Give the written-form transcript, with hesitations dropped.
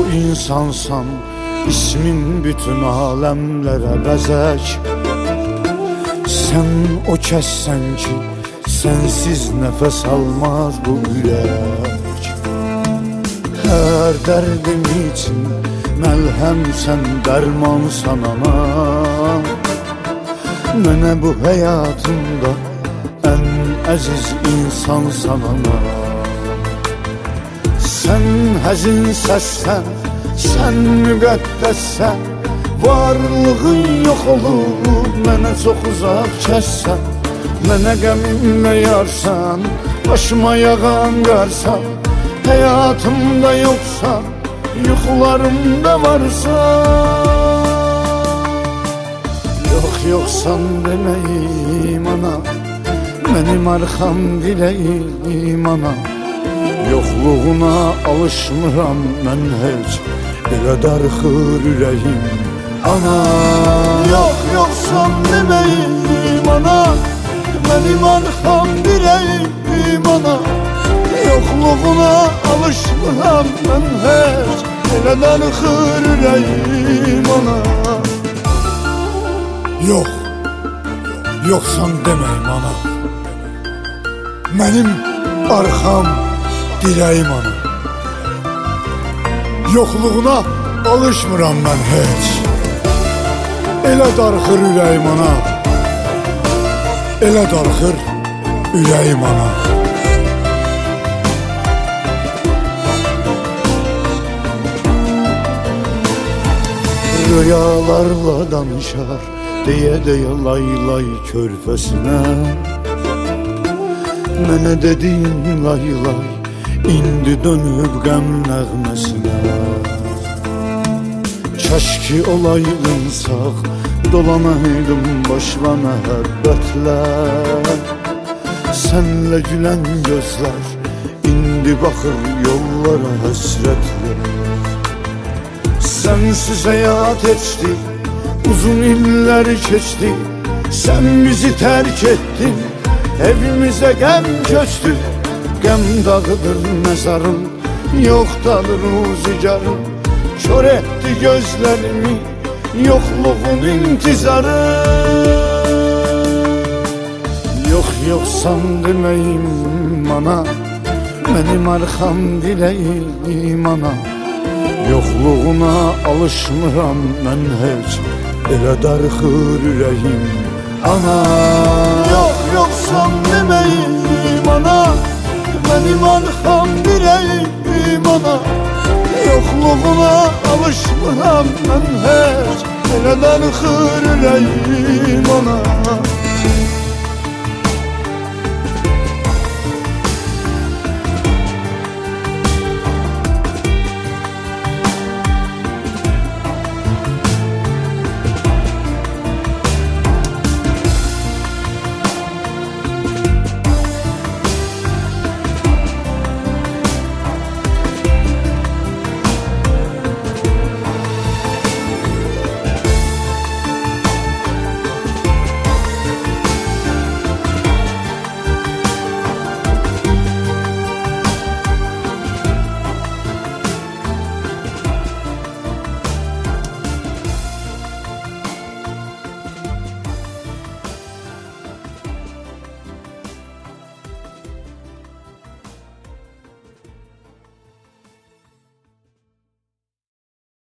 insansan, ismin bütün alemlere bezek. Sen o kəssən ki, sensiz nefes almaz bu yürek. Her derdim için melhem sen, derman sanana. Mənə bu hayatımda en aziz insan sanana. Sen həzin səssən, sen müqəddəssən, varlığın yok olur, mənə çox uzaq kəssən. Mənə qəmimlə yarsan, başıma yağan qarsan, hayatımda yoksan, yuxularımda varsan. Yoksan demeyim ana, benim arkam dileyim ana. Yokluğuna alışmıram mən heç, elə darxır ürəyim ana. Yoksan demeyim ana, benim arkam dileyim ana. Yokluğuna alışmıram mən heç, elə darxır ürəyim ana. Yoksan demeyim ana, benim arkam dileyim ana. Yokluğuna alışmıram ben hiç, elə darxır ürəyim ana. Elə darxır ürəyim ana. Rüyalarla danışar, deyə lay lay körfəsinə. Mənə dediyin lay lay, indi dönüb qəm nəğməsinə. Kəşki olaydın sağ, dolanaydım başla məhəbbətlə. Sənlə gülən gözlər, indi baxır yollara həsrətlə. Sensiz hayat geçti, uzun iller geçti. Sen bizi terk ettin, evimize gem köçtü. Gem dağıdır mezarım, yoktadır rüzgarım. Kör etti gözlerimi, yokluğun intizarı. Yoksan demeyim ana, benim arkam dileyim ana. Yokluğuna alışmıram mən heç, elə darxır ürəyim ana. Yoksan demeyim ana, benim arkam dileyim ana. Yokluğuna alışmıram mən heç, elə darxır ürəyim ana.